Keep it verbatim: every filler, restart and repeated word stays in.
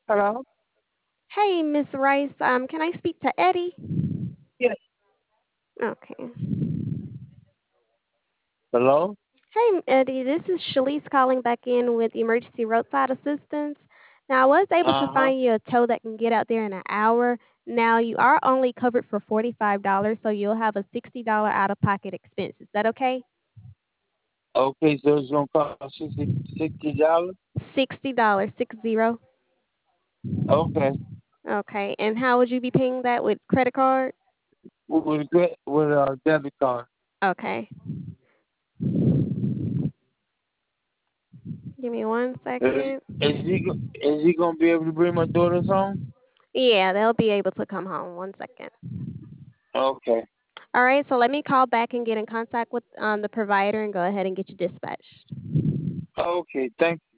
Hello? Hey, Miss Rice. Um, can I speak to Eddie? Yes. Okay. Hello? Hey, Eddie. This is Shalice calling back in with Emergency Roadside Assistance. Now, I was able to Uh-huh. find you a tow that can get out there in an hour. Now, you are only covered for forty-five dollars, so you'll have a sixty dollars out-of-pocket expense. Is that okay? Okay, so it's gonna cost sixty sixty dollars? sixty dollars, six zero. Okay. Okay. And how would you be paying that with credit card? With with a cre- with a debit card. Okay. Give me one Is, second. is he go- is he gonna be able to bring my daughters home? Yeah, they'll be able to come home. One second. Okay. All right, so let me call back and get in contact with um, the provider and go ahead and get you dispatched. Okay, thank